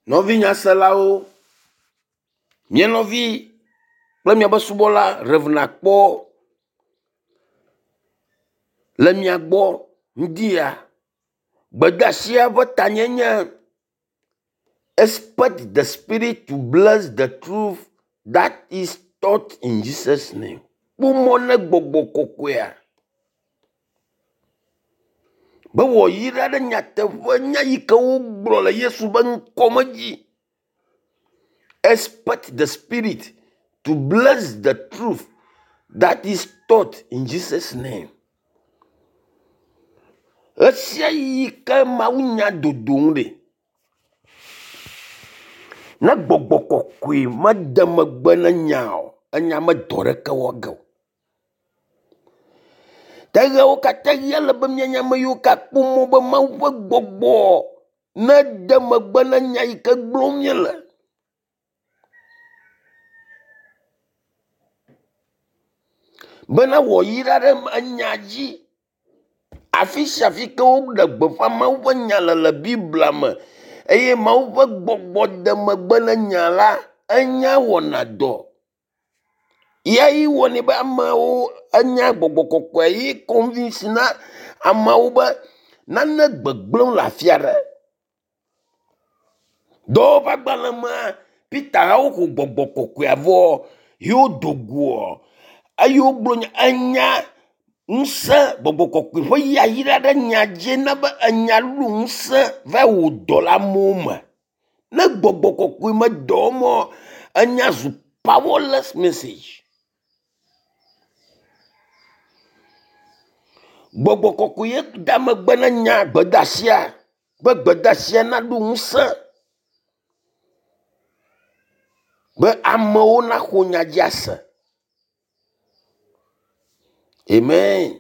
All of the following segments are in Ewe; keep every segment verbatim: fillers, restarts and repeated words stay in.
Novi nyaselawo, mie novi kple miabe subɔla revna kpɔ le mia gbɔ ŋdia gbedasia ƒe tanye nye expect the spirit to bless the truth that is taught in Jesus name. Kpɔmɔ ne gbɔgbɔ kɔkɔea be wɔ yi ɖa ɖe nyateƒe nya yi ke wogblɔ le Yesu be ŋkɔme dzi. Expect the spirit to bless the truth that is taught in Jesus name. Esia yi ke Mawu nya dodom ɖe. Ne gbɔgbɔ kɔkɔe mede megbe ne nya o, enya medɔ ɖeke wɔ ge o. Teɣewo katã ɣia le be mianya ame yiwo kakpɔ mɔ be Mawu ƒe gbɔgbɔ ne de megbe ne nya yi ke gblɔm miele. Bena wɔ yi ɖa ɖe enya dzi. Afi sia afi ke woɖe gbeƒã Mawu ƒe nya le le Biblia me eye Mawu ƒe gbɔgbɔ de megbe ne nya la, enya wɔna dɔ. Ya yi wɔnɛ be amewo enya gbɔgbɔ kɔkɔe yi convince na amewo be nane gbegblẽm le afi aɖe. Dɔwo ƒe agbalẽ me Peter hawo xɔ gbɔgbɔ kɔkɔea vɔ yewo do goa eye wogblɔ nya enya ŋusẽ gbɔgbɔ kɔkɔe ƒe yayi ɖa ɖe nya dzi na be enya lu ŋusẽ va wò dɔ le amewo me. Ne gbɔgbɔ kɔkɔe me dɔ mɔ enya zu powerless message. Gbɔgbɔ kɔkɔe ye da megbe ne nya gbedasia be gbedasia na ɖu ŋusẽ be amewo naxɔ nya dzi ase. Amen.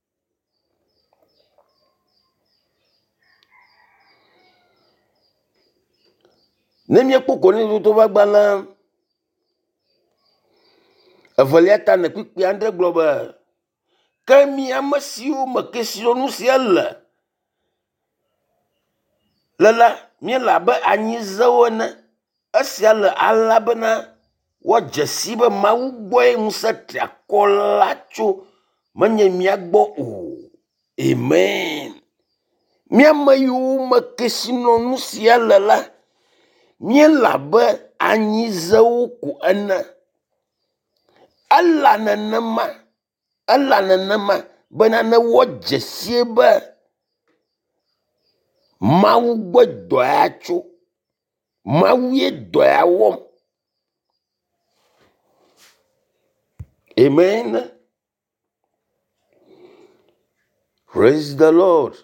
Ne miekpɔ Korinto ƒe agbalẽ evelia ta ne kpikpi andre gblɔ be ke mi ame siwo me kesinɔnu sia le le la miele abe anyizewo ene. Esia le ala bena woadze si be Mawu gbɔe ŋusẽ triakɔ la tso menye mia gbɔ o. Amen. Miame yiwo me kesinɔnu sia le la miele abe anyizewo ko ene. Ela nenema, ela nenema bena ne woadze sie be Mawu gbɔ dɔ ya tso. Mawu ye dɔ ya wɔm. Amen. Praise the Lord.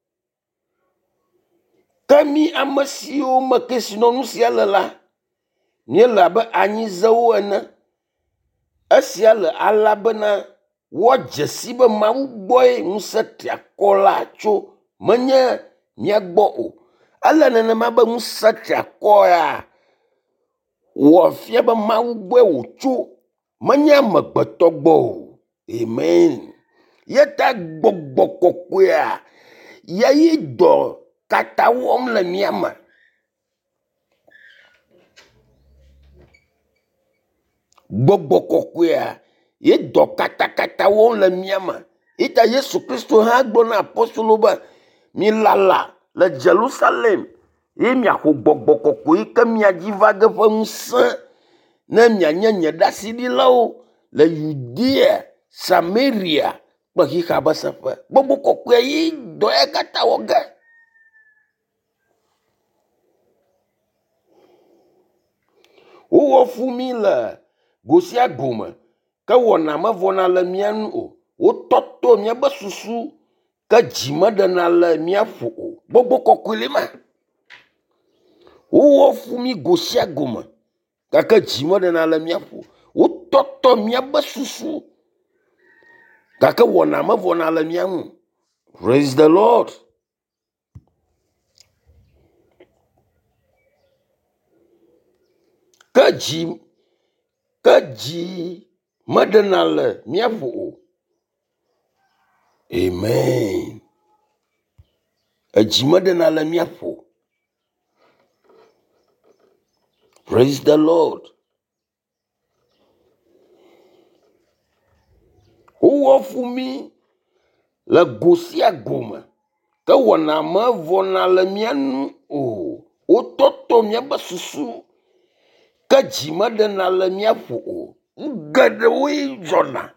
Ke mi ame siwo me kesinɔnu sia le la, miele abe anyizewo ene. Esia le ala bena woadze si be Mawu gbɔe ŋusẽ triakɔ la tso menye mia gbɔ o. Ele nenema be ŋusẽ triakɔ ya wɔ fia be Mawu gbɔe wòtso menye amegbetɔ gbɔ o. Amen. Yeta gbɔgbɔ kɔkɔea ya yi dɔ katã wɔm le mia me. Gbɔgbɔ kɔkɔea ye dɔ katã katã wɔm le mia me. Ita Yesu Kristo hã gblɔ na apostolo be milala le Jerusalem ye miaxɔ gbɔgbɔ kɔkɔe yi ke mia dzi va ge ƒe ŋusẽ ne mianye nye ɖasiɖilawo le Yudea, Samaria kple xixa be seƒe. Gbɔgbɔ kɔkɔe yi dɔ ya katã wɔ ge. Wowɔ fu mi le go sia go me ke wɔna mevɔna le mia nu o. Wotɔtɔ miabe susu ke dzi meɖena le mia ƒo o. Gbɔgbɔ kɔkɔe le ma. Wowɔ fu mi go sia go me gake dzi meɖena le mia ƒo. Wotɔtɔ miabe susu gake wɔna mevɔna le mia ŋu. Praise the Lord. Ke dzi ke dzi meɖena le mia ƒo o. Amen. Edzi meɖena le mia ƒo. Praise the Lord. Who for me la gosia goma. Te wana ma vona le mianu o. O toto mia basusu. Ka jima de na le mia fo o. Gade we jona.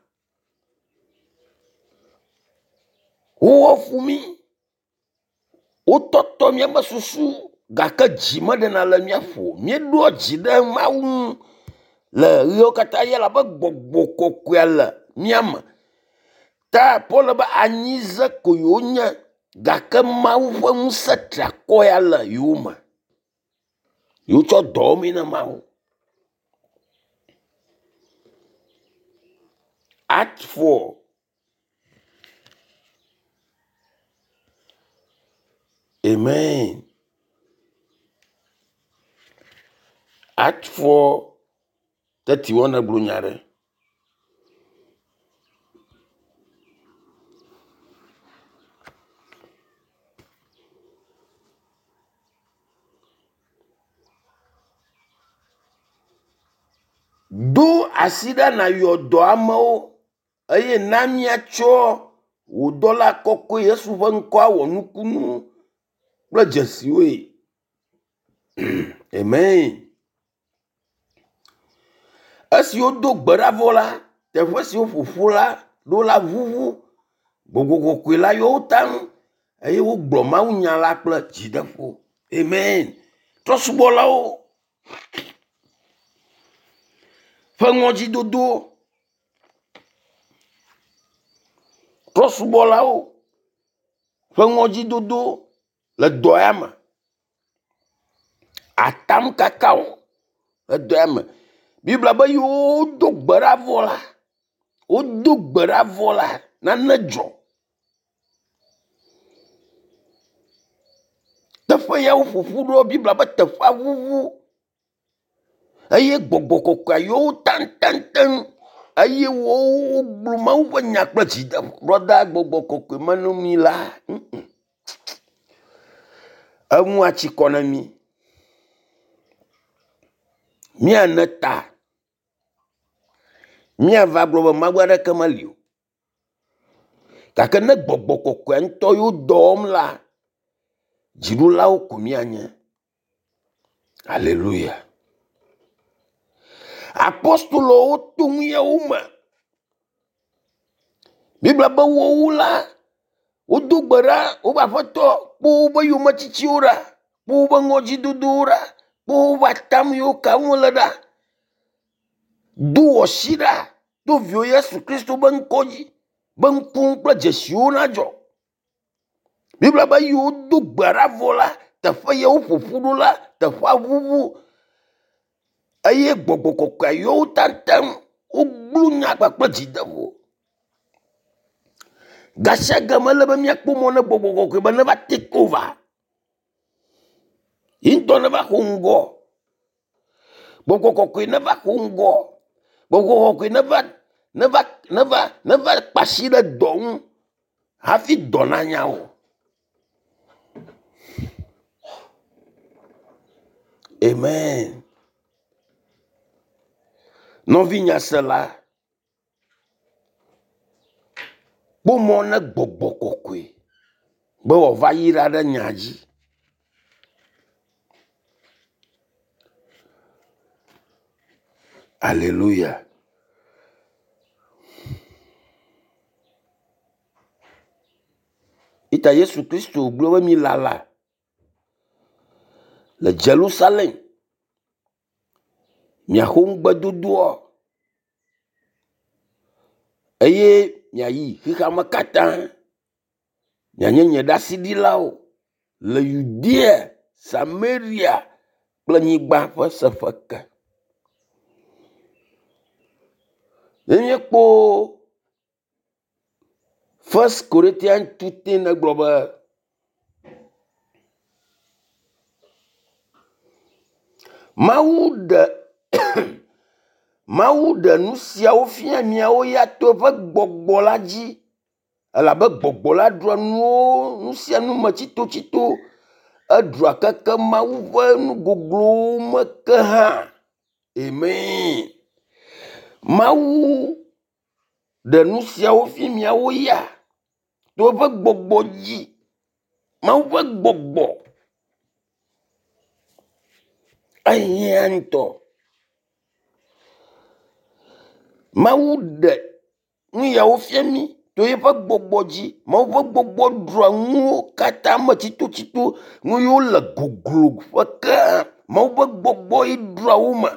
Who for me. O toto mia basusu. Gaka jima de na le mia fo. Mie do jide ma un. Le rio kata ya la ba gbogbo kokwe la miama. Ta pola ba anyiza koyonya gaka mau fa musatra koya la yuma. Yo cho domina mau. Act four. Amen. Act four thirty-one na blunyare. Do asida na yodo amao. Aye namia cho. Udola koko yesu vankwa wanukunu. Bla jesiwe. Amen. Asi yodo bravola. Te fwesi yo fufula. Do la vuvu. Gogo koko la yo tang. Aye wo bloma unyala kla jidafo. Amen. Trosubola o. Fangoji dodo. Trosubola o. Fangoji dodo. Le doyama. Atam kakao. Le doyama. Bibla ba yo do bravola. O do bravola. Na nejo. Tefa ya fufuro bibla ba tefa vuvu. Aye gbogbo kokwa yo tan tan tan. Aye wo bluma wo nyakla jida. Broda gbogbo kokwa manu mi la. Amu achikona mi. Mi aneta. Mi ava gbogbo magwara kamalio. Kaka ne gbogbo kokwa nto yo dom la. Jiru la okumi anya. Hallelujah. Apostolo otung ya uma. Bibla ba wo ula. Udu bara uba foto. Bu ba yuma chichiura. Bu ba ngoji dudura. Bu ba tam yo kamulada. Du oshira. Du vyo Yesu Kristo ban koji. Ban kumpla jesiona jo. Bibla ba yu du bara vola. Tafa ya ufufudula. Tafa vuvu. Aye gbogbo kokwa yo tantam. O blunya kwa kwa jidavo. Gasha gamala ba miak pumona gbogbo kokwa ba neva take over. Into neva hungo. Gbogbo kokwa neva hungo. Gbogbo kokwa neva neva neva neva pasira don. Hafi donanya o. Amen. Non vinya cela. Bo mona gbogbo kokwe. Bo va yira da nyaji. Alléluia. Ita Yesu Kristo glowe mi lala. Le Jerusalem. Mia hongba duduo. Eye mia yi hika makata. Mia nyenye dasidi lao. Le Judea, Samaria, planyigba fa safaka. Enye po First Corinthians tutin na global. Mauda Mauda nous sia ofia mia o ya to va gbogbo la ji. Ala ba gbogbo la dro nu nous sia nu ma chito chito. edrua keke mawu ƒe nugoglowo me ke hã. Amen. Mawu ɖe nu siawo fi miawo ya to eƒe gbɔgbɔ dzi. Mawu ƒe gbɔgbɔ ehiã ŋutɔ. Mawu ɖe nu yawo fia mi to eƒe gbɔgbɔ dzi. Mawu ƒe gbɔgbɔ ɖua nuwo katã me tsitotsito, nu yiwo le goglo ƒe ke. Mawu ƒe gbɔgbɔ yi ɖua wo me.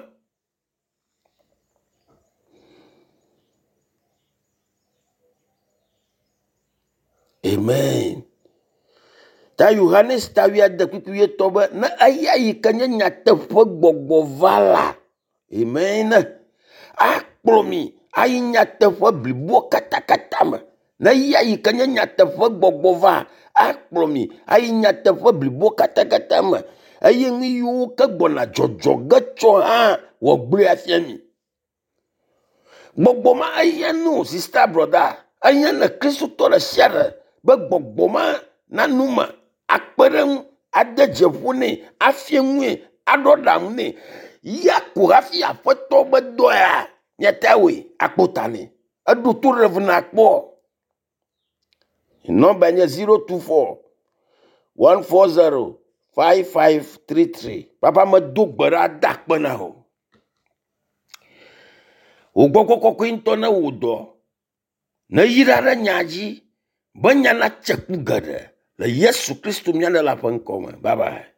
Amen. Ta Yohanes ta wia de kuku ye to be ne eya yi ke nye nyateƒe gbɔgbɔ va la. Amen. Akplɔ mi ayi nyateƒe blibo katakata me. Ne eya yi ke nye nyateƒe gbɔgbɔ va, akplɔ mi ayi nyateƒe blibo katakata me. Eye nu yiwo ke gbɔna dzɔdzɔ ge tsɔ hã wɔ gblɔe afia mi. Gbɔgbɔ ma eya no sister brother. Eya ne Kristo tɔ le sia ɖe be gbɔgbɔ ma nanu me akpeɖeŋu ade dzeƒo nɛ afia ŋue aɖɔ ɖaŋu nɛ. Ya ko hafi aƒetɔ be dɔ ya miata woe akpɔ ta nɛ. Eɖo to ɖe vena kpɔ. Nɔmba nye zero two four one four zero five five three three. Papa me do gbe ɖa da akpe na ho. Wo gbɔ kɔkɔkɔe ŋutɔ ne wo dɔ. Ne yi ɖa ɖe nya dzi be nya na tse ku geɖe le Yesu Kristo mia ne la ƒe ŋkɔ me. Bye bye.